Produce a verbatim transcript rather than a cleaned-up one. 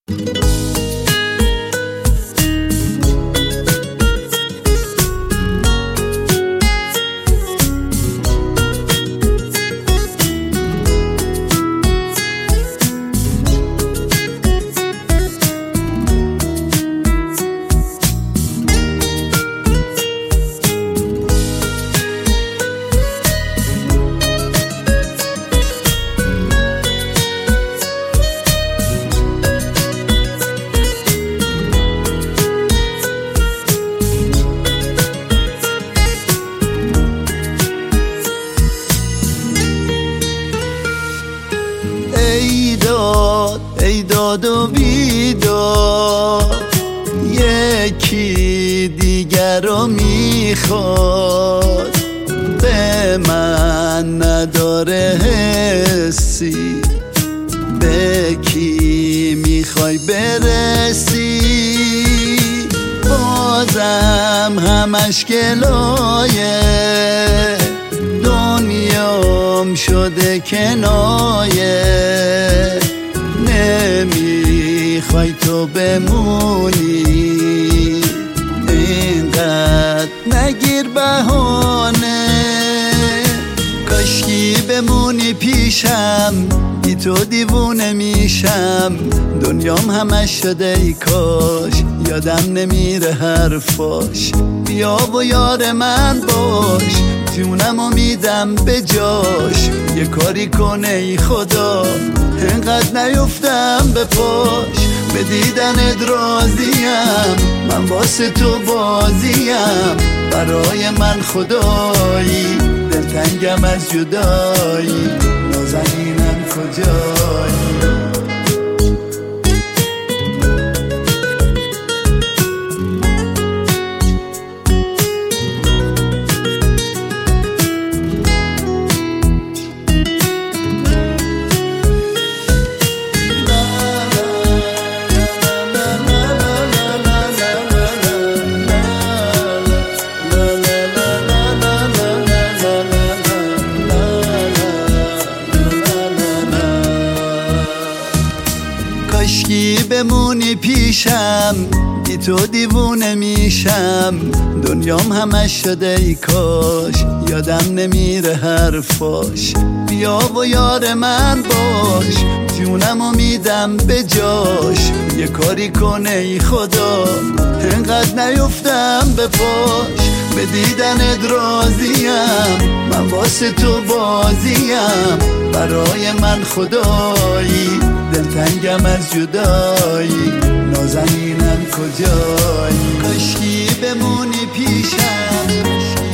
ای داد ای داد و بیداد، یکی دیگر رو میخواد. به من نداره حسی، به کی میخوای برسی؟ بازم همش گلایه، دنیام شده کنایه. نمیخوای تو بمونی، اینقدر نگیر بهانه. کاشکی بمونی پیشم، بی تو دیوونه میشم. دنیام همش شده ای کاش، یادم نمیره حرفاش. بیا و یار من باش، جونمو میدم به جاش. یه کاری کنه ای خدا، انقدر نیفتم به پاش. به دیدنت راضیم، من واسه تو بازیم. برای من خدایی، دلتنگم از جدایی. نازنینم کجایی؟ کاشکی بمونی پیشم، بی تو دیوونه میشم. دنیام همش شده ای کاش، یادم نمیره حرفاش. بیا و یار من باش، جونمو میدم به جاش. یه کاری کنه ای خدا، انقدر نیفتم به پاش. به دیدنت راضیم، من واسه تو بازیم. برای من خدایی، دلتنگم از جدایی. نازنینم کجایی؟ کاشکی بمونی پیشم.